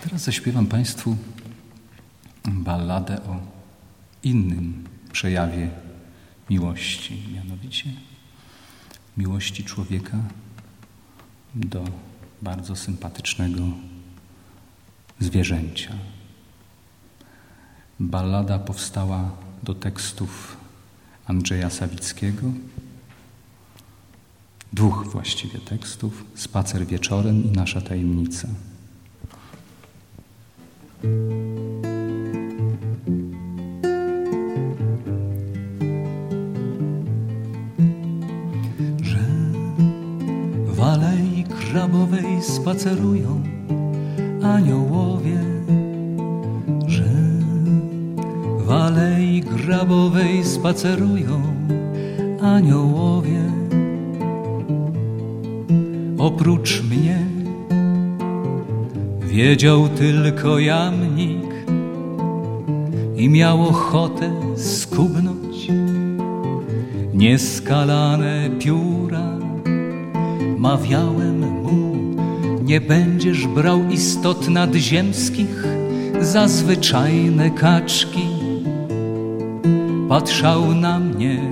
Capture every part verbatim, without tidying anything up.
teraz zaśpiewam Państwu balladę o innym przejawie miłości, mianowicie miłości człowieka do bardzo sympatycznego zwierzęcia. Ballada powstała do tekstów Andrzeja Sawickiego, dwóch właściwie tekstów, Spacer wieczorem i Nasza tajemnica. Że w alei krabowej spacerują aniołowie, że w alei grabowej spacerują aniołowie. Oprócz mnie wiedział tylko jamnik i miał ochotę skubnąć nieskalane pióra. Mawiałem mu, nie będziesz brał istot nadziemskich za zwyczajne kaczki. Patrzał na mnie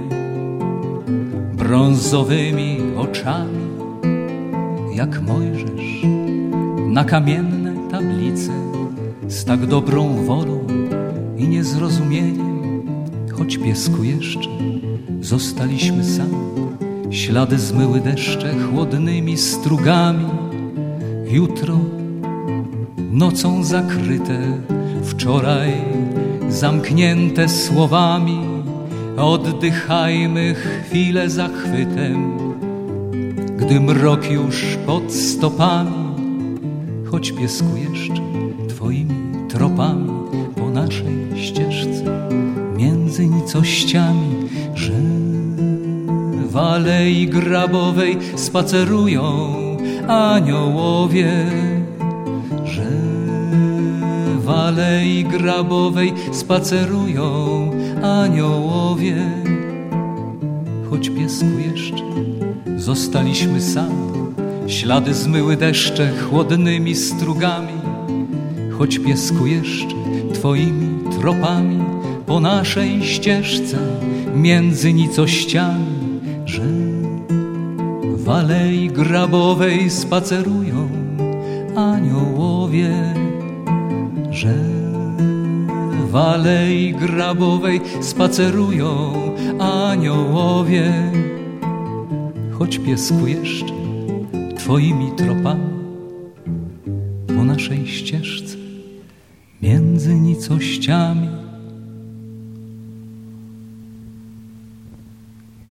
brązowymi oczami, jak Mojżesz na kamienne tablice, z tak dobrą wolą i niezrozumieniem. Choć piesku jeszcze zostaliśmy sami, ślady zmyły deszcze chłodnymi strugami. Jutro nocą zakryte, wczoraj zamknięte słowami. Oddychajmy chwilę zachwytem, gdy mrok już pod stopami. Choć piesku jeszcze twoimi tropami po naszej ścieżce między nicościami, że w alei grabowej spacerują aniołowie, że w alei grabowej spacerują aniołowie. Choć piesku jeszcze zostaliśmy sami, ślady zmyły deszcze chłodnymi strugami. Choć piesku jeszcze twoimi tropami po naszej ścieżce między nicościami, że w alei grabowej spacerują aniołowie, że w alei grabowej spacerują aniołowie. Choć piesku jeszcze twoimi tropami po naszej ścieżce między nicościami,